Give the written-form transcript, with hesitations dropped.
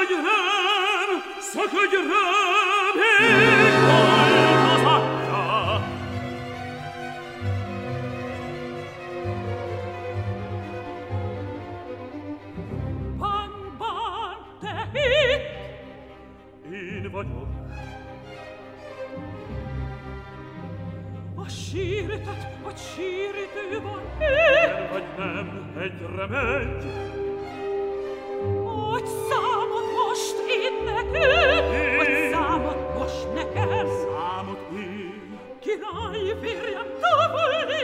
Szakadj rám, ég az adja! Ban, te itt! Én vagyok. A sírítő van itt! Vagy nem, egyre megy! Hogy számot most én neked? Hogy számot most neked? Számot én! Király, férjem, távol